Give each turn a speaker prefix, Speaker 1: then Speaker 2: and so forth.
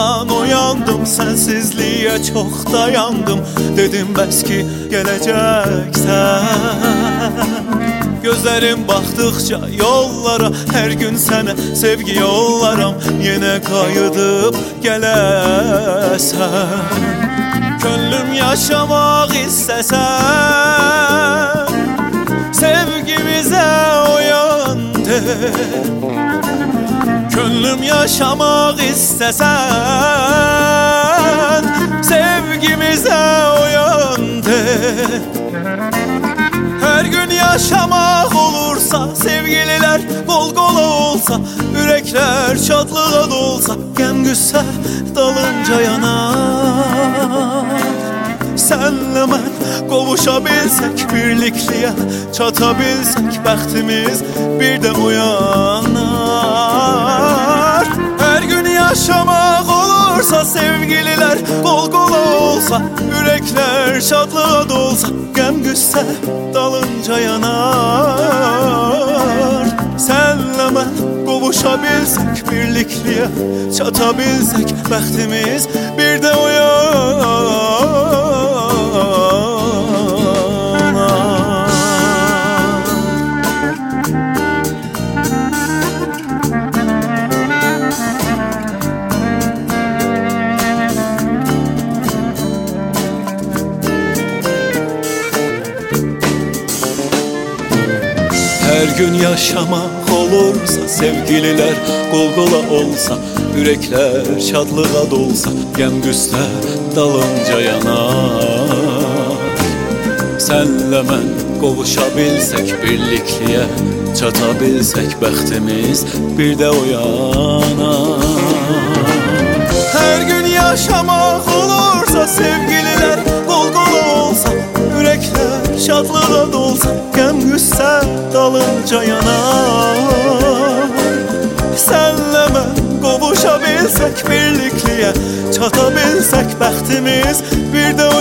Speaker 1: Yuxudan oyandım, sensizliğe çok dayandım. Dedim bəs ki gələcəksən. Gözlerim baktıkça yollara, her gün sana sevgi yollaram. Yine kayıdıp gələsən. Könlüm yaşamak istesen, sevgimize uyan de. Könlüm yaşamak istesen, sevgimize uyan de. Her gün yaşamak olursa, sevgililer kol kola olsa, yürekler şadlığa dolsa, gəm güsse dalınca yanar. Senle ben qovuşabilsek, birlikliyə çatabilsek, bəxtimiz bir de uyanar. Her gün yaşamak olursa, sevgililer kol kola olsa, yürekler şadlığa dolsa, gəm güsse dalınca yanar. Senle ben qovuşabilsek, birlikliyə çatabilsek, bəxtimiz bir de uyanar. Her gün yaşamak olursa, sevgililer kol kola olsa, yürekler şadlığa dolsa, gəm güste dalınca yanar. Senle ben qovuşabilsek, birlikliyə çatabilsek, bəxtimiz bir de uyanar. Her gün yaşamak olursa, sevgililer kol kola olsa, yürekler şadlığa dolsa, gəm güsse dalınca yanar. Senle ben qovuşabilsek, birlikliyə çatabilsek, bəxtimiz bir de